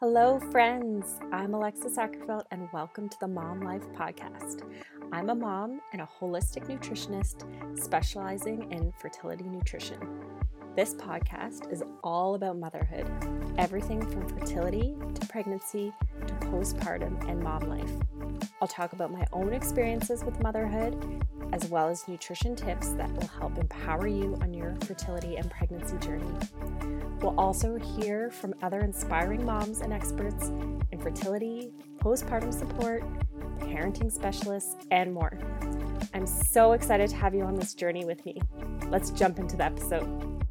Hello, friends. I'm Alexis Ackerfeld, and welcome to the Mom Life Podcast. I'm a mom and a holistic nutritionist specializing in fertility nutrition. This podcast is all about motherhood, everything from fertility to pregnancy to postpartum and mom life. I'll talk about my own experiences with motherhood, as well as nutrition tips that will help empower you on your fertility and pregnancy journey. We'll also hear from other inspiring moms and experts in fertility, postpartum support, parenting specialists, and more. I'm so excited to have you on this journey with me. Let's jump into the episode.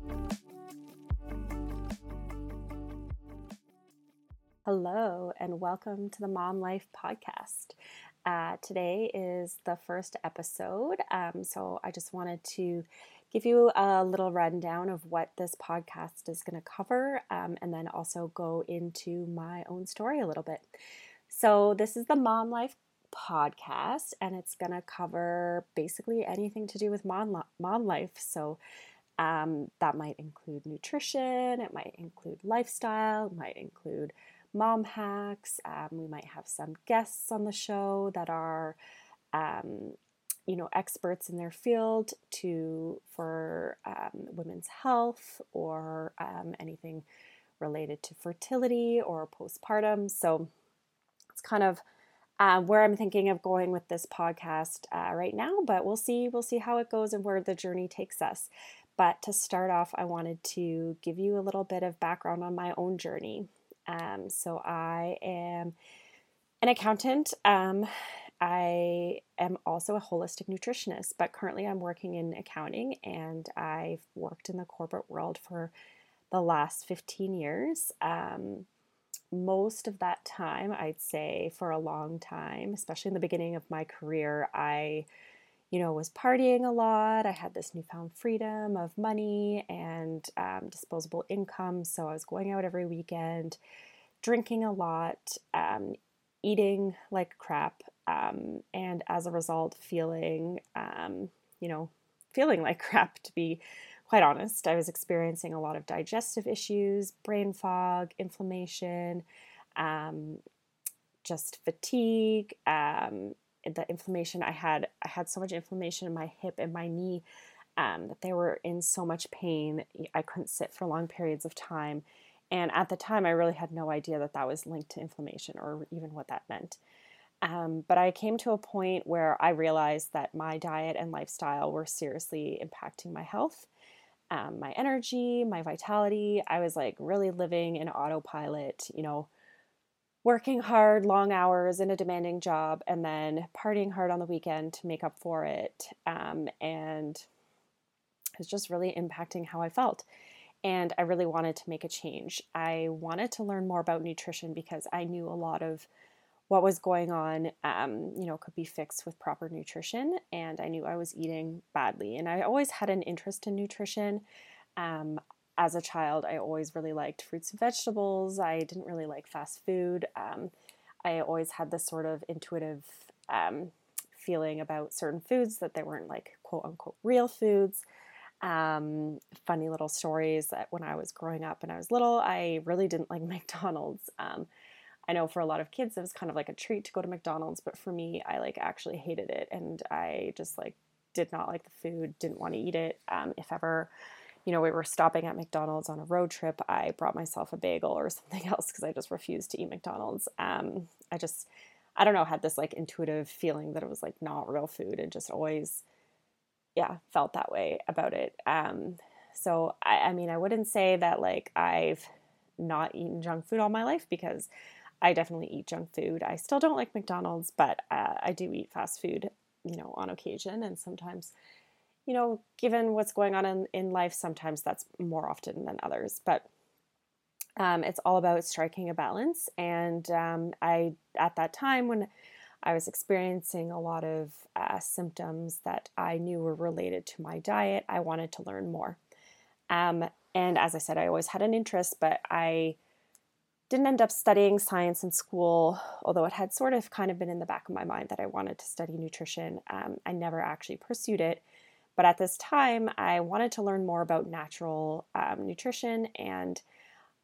Hello, and welcome to the Mom Life Podcast. Today is the first episode, so I just wanted to give you a little rundown of what this podcast is going to cover, and then also go into my own story a little bit. So this is the Mom Life Podcast, and it's going to cover basically anything to do with mom life. So that might include nutrition, it might include lifestyle, it might include mom hacks. We might have some guests on the show that are experts in their field for women's health or anything related to fertility or postpartum. So it's kind of where I'm thinking of going with this podcast right now, but we'll see how it goes and where the journey takes us. But to start off, I wanted to give you a little bit of background on my own journey. So I am an accountant. I am also a holistic nutritionist, but currently I'm working in accounting, and I've worked in the corporate world for the last 15 years. Most of that time, I'd say for a long time, especially in the beginning of my career, I was partying a lot. I had this newfound freedom of money and disposable income. So I was going out every weekend, drinking a lot, eating like crap, and as a result, feeling like crap, to be quite honest. I was experiencing a lot of digestive issues, brain fog, inflammation, just fatigue. The inflammation I had so much inflammation in my hip and my knee that they were in so much pain. I couldn't sit for long periods of time. And at the time, I really had no idea that was linked to inflammation or even what that meant. But I came to a point where I realized that my diet and lifestyle were seriously impacting my health, my energy, my vitality. I was like really living in autopilot, working hard, long hours in a demanding job, and then partying hard on the weekend to make up for it. And it was just really impacting how I felt. And I really wanted to make a change. I wanted to learn more about nutrition because I knew a lot of what was going on, could be fixed with proper nutrition. And I knew I was eating badly. And I always had an interest in nutrition. As a child, I always really liked fruits and vegetables. I didn't really like fast food. I always had this sort of intuitive feeling about certain foods that they weren't like quote unquote real foods. Funny little stories that when I was growing up and I was little, I really didn't like McDonald's. I know for a lot of kids it was kind of like a treat to go to McDonald's, but for me, I actually hated it, and I just did not like the food, didn't want to eat it. If ever, we were stopping at McDonald's on a road trip, I brought myself a bagel or something else because I just refused to eat McDonald's. I don't know, had this intuitive feeling that it was not real food, and just always felt that way about it. So I mean, I wouldn't say that I've not eaten junk food all my life, because I definitely eat junk food. I still don't like McDonald's, but I do eat fast food, on occasion. And sometimes, given what's going on in life, sometimes that's more often than others. But it's all about striking a balance. And at that time when I was experiencing a lot of symptoms that I knew were related to my diet, I wanted to learn more. And as I said, I always had an interest, but I didn't end up studying science in school, although it had sort of kind of been in the back of my mind that I wanted to study nutrition. I never actually pursued it. But at this time, I wanted to learn more about natural nutrition, and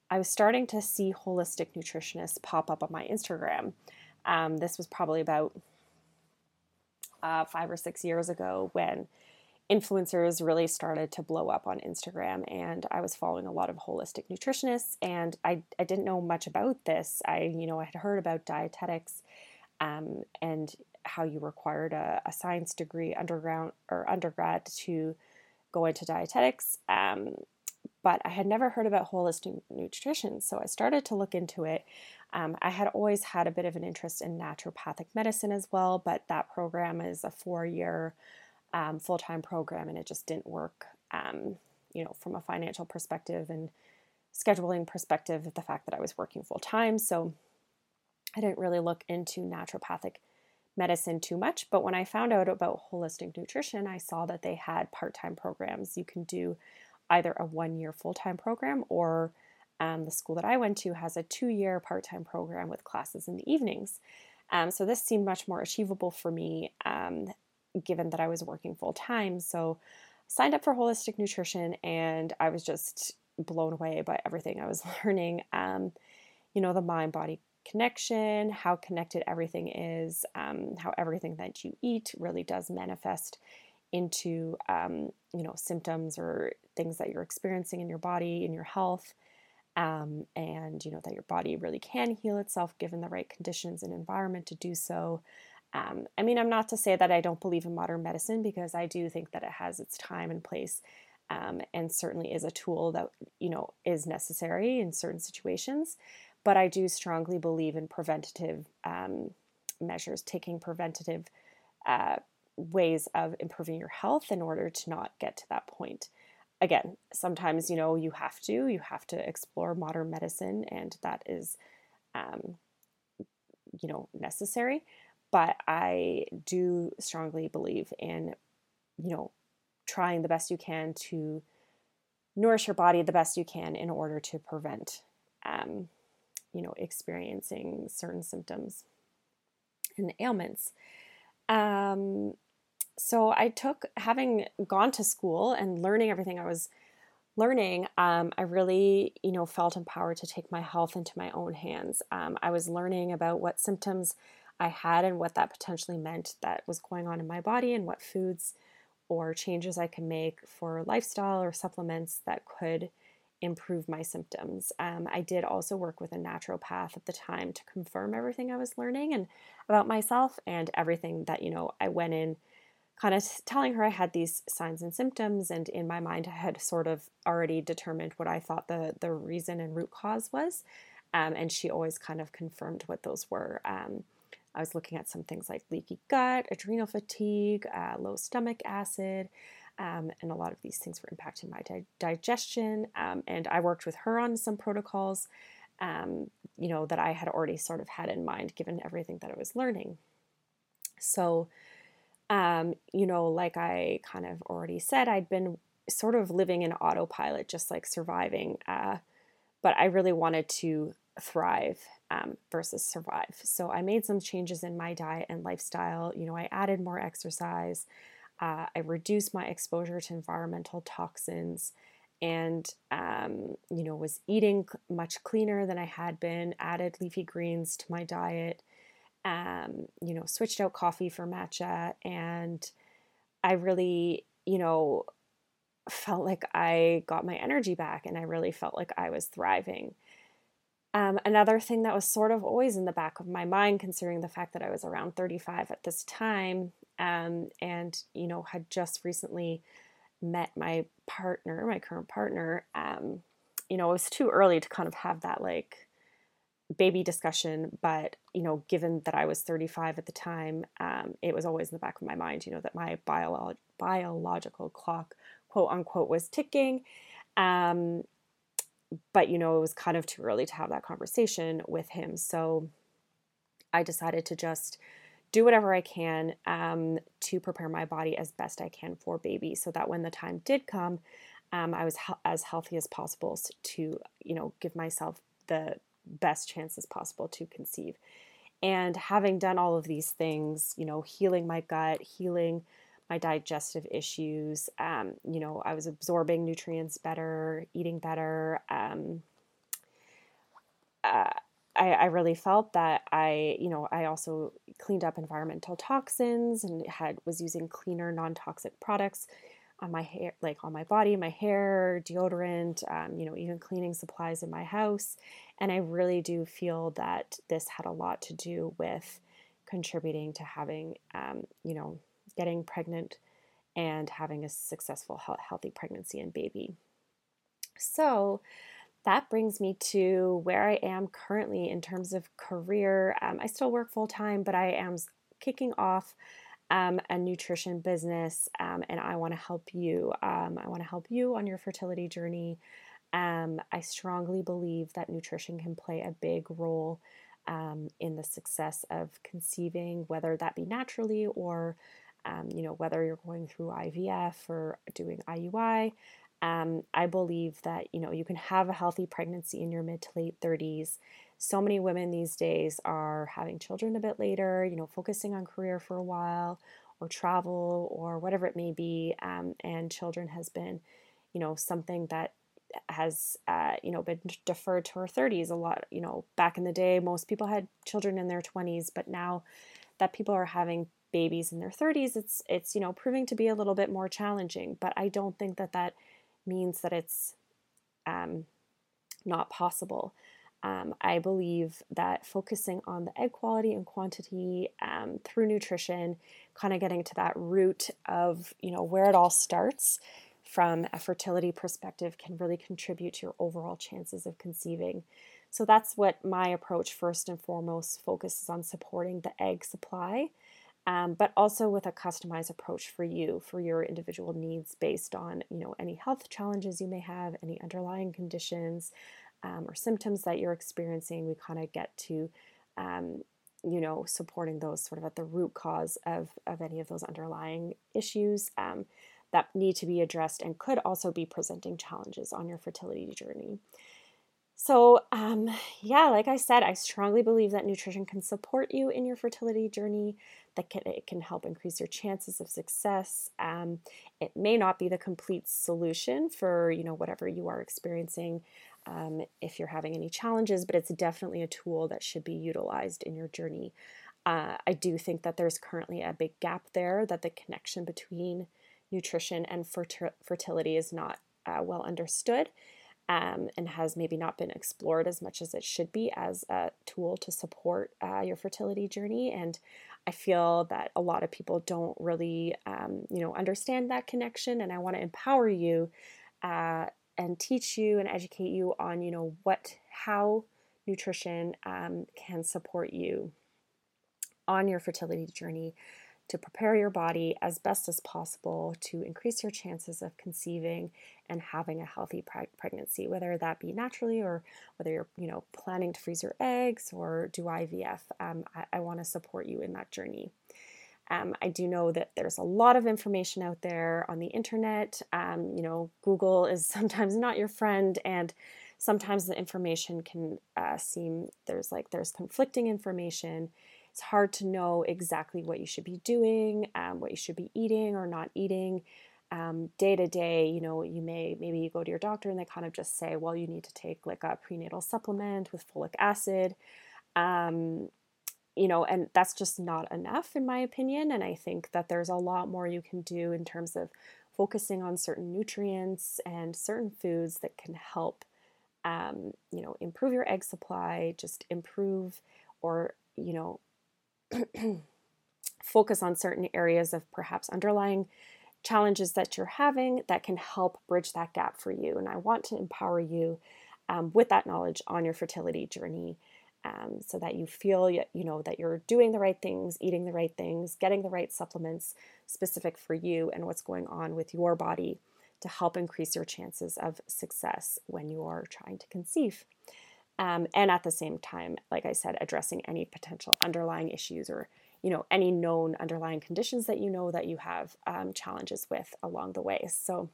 I was starting to see holistic nutritionists pop up on my Instagram. This was probably about 5 or 6 years ago when influencers really started to blow up on Instagram, and I was following a lot of holistic nutritionists, and I didn't know much about this. I had heard about dietetics, and how you required a science degree undergrad to go into dietetics. But I had never heard about holistic nutrition, so I started to look into it. I had always had a bit of an interest in naturopathic medicine as well, but that program is a 4-year full-time program, and it just didn't work, from a financial perspective and scheduling perspective, the fact that I was working full-time. So I didn't really look into naturopathic medicine too much. But when I found out about holistic nutrition, I saw that they had part-time programs. You can do either a 1-year full-time program, or the school that I went to has a 2-year part-time program with classes in the evenings. So this seemed much more achievable for me, given that I was working full-time. So I signed up for holistic nutrition, and I was just blown away by everything I was learning. The mind-body connection, how connected everything is, how everything that you eat really does manifest into symptoms or things that you're experiencing in your body, in your health, and that your body really can heal itself given the right conditions and environment to do so. I'm not to say that I don't believe in modern medicine, because I do think that it has its time and place, and certainly is a tool that is necessary in certain situations. But I do strongly believe in preventative measures, taking preventative ways of improving your health in order to not get to that point. Again, sometimes you have to explore modern medicine, and that is necessary. But I do strongly believe in trying the best you can to nourish your body the best you can in order to prevent experiencing certain symptoms and ailments. So having gone to school and learning everything I was learning, I really, felt empowered to take my health into my own hands. I was learning about what symptoms I had and what that potentially meant that was going on in my body, and what foods or changes I could make for lifestyle or supplements that could improve my symptoms. I did also work with a naturopath at the time to confirm everything I was learning and about myself, and everything that, I went in kind of telling her I had these signs and symptoms, and in my mind I had sort of already determined what I thought the reason and root cause was, and she always kind of confirmed what those were. I was looking at some things like leaky gut, adrenal fatigue, low stomach acid, and a lot of these things were impacting my digestion, and I worked with her on some protocols, that I had already sort of had in mind given everything that I was learning. So like I kind of already said, I'd been sort of living in autopilot, just like surviving. But I really wanted to thrive versus survive. So I made some changes in my diet and lifestyle. I added more exercise. I reduced my exposure to environmental toxins, and, was eating much cleaner than I had been, added leafy greens to my diet, switched out coffee for matcha, and I really, felt like I got my energy back, and I really felt like I was thriving. Another thing that was sort of always in the back of my mind, considering the fact that I was around 35 at this time, and, had just recently met my partner, my current partner, it was too early to kind of have that like baby discussion, but given that I was 35 at the time, it was always in the back of my mind, that my biological clock, quote unquote, was ticking. But it was kind of too early to have that conversation with him, so I decided to just do whatever I can to prepare my body as best I can for baby, so that when the time did come, I was as healthy as possible to give myself the best chances possible to conceive. And having done all of these things, healing my gut, healing my digestive issues, I was absorbing nutrients better, eating better, uh, I really felt that I also cleaned up environmental toxins and was using cleaner, non-toxic products on my hair, like on my body, my hair, deodorant, even cleaning supplies in my house. And I really do feel that this had a lot to do with contributing to having, getting pregnant and having a successful, healthy pregnancy and baby. So that brings me to where I am currently in terms of career. I still work full time, but I am kicking off a nutrition business, and I want to help you. I want to help you on your fertility journey. I strongly believe that nutrition can play a big role in the success of conceiving, whether that be naturally or, whether you're going through IVF or doing IUI. I believe that you can have a healthy pregnancy in your mid to late 30s. So many women these days are having children a bit later, focusing on career for a while or travel or whatever it may be. And children has been, something that has been deferred to our 30s a lot. Back in the day, most people had children in their 20s, but now that people are having babies in their 30s, it's proving to be a little bit more challenging. But I don't think that means that it's not possible. I believe that focusing on the egg quality and quantity through nutrition, kind of getting to that root of where it all starts from a fertility perspective, can really contribute to your overall chances of conceiving. So that's what my approach first and foremost focuses on: supporting the egg supply, but also with a customized approach for you, for your individual needs, based on any health challenges you may have, any underlying conditions or symptoms that you're experiencing. We kind of get to supporting those sort of at the root cause of any of those underlying issues that need to be addressed and could also be presenting challenges on your fertility journey. So, like I said, I strongly believe that nutrition can support you in your fertility journey, that it can help increase your chances of success. It may not be the complete solution for, whatever you are experiencing, if you're having any challenges, but it's definitely a tool that should be utilized in your journey. I do think that there's currently a big gap there, that the connection between nutrition and fertility is not well understood. And has maybe not been explored as much as it should be as a tool to support your fertility journey. And I feel that a lot of people don't really, understand that connection. And I want to empower you and teach you and educate you on, how nutrition can support you on your fertility journey, to prepare your body as best as possible to increase your chances of conceiving and having a healthy pregnancy, whether that be naturally or whether you're planning to freeze your eggs or do IVF. I want to support you in that journey. I do know that there's a lot of information out there on the internet. Google is sometimes not your friend, and sometimes the information can seem there's conflicting information. It's hard to know exactly what you should be doing, what you should be eating or not eating. Day to day, maybe you go to your doctor and they kind of just say, well, you need to take like a prenatal supplement with folic acid. And that's just not enough in my opinion. And I think that there's a lot more you can do in terms of focusing on certain nutrients and certain foods that can help, improve your egg supply, just improve or, focus on certain areas of perhaps underlying challenges that you're having that can help bridge that gap for you. And I want to empower you with that knowledge on your fertility journey, so that you feel that you're doing the right things, eating the right things, getting the right supplements specific for you and what's going on with your body to help increase your chances of success when you're trying to conceive. And at the same time, like I said, addressing any potential underlying issues or any known underlying conditions that that you have challenges with along the way. So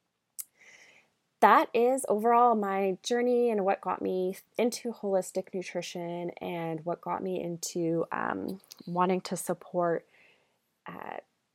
that is overall my journey and what got me into holistic nutrition and what got me into wanting to support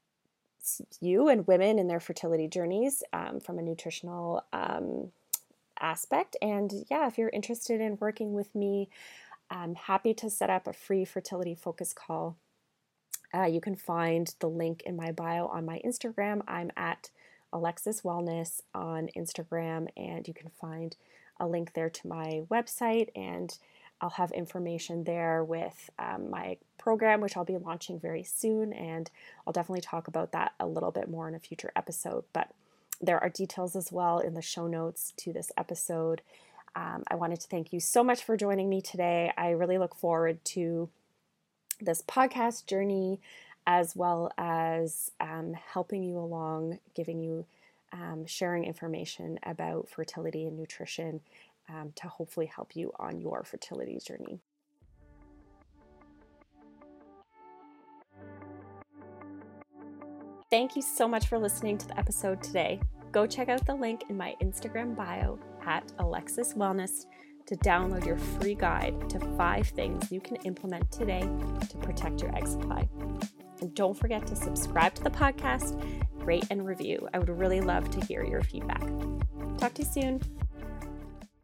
you and women in their fertility journeys from a nutritional aspect. And yeah, if you're interested in working with me, I'm happy to set up a free fertility focus call. You can find the link in my bio on my Instagram. I'm at Alexis Wellness on Instagram, and you can find a link there to my website, and I'll have information there with my program, which I'll be launching very soon, and I'll definitely talk about that a little bit more in a future episode. But there are details as well in the show notes to this episode. I wanted to thank you so much for joining me today. I really look forward to this podcast journey, as well as helping you along, giving you, sharing information about fertility and nutrition to hopefully help you on your fertility journey. Thank you so much for listening to the episode today. Go check out the link in my Instagram bio at Alexis Wellness to download your free guide to 5 things you can implement today to protect your egg supply. And don't forget to subscribe to the podcast, rate and review. I would really love to hear your feedback. Talk to you soon.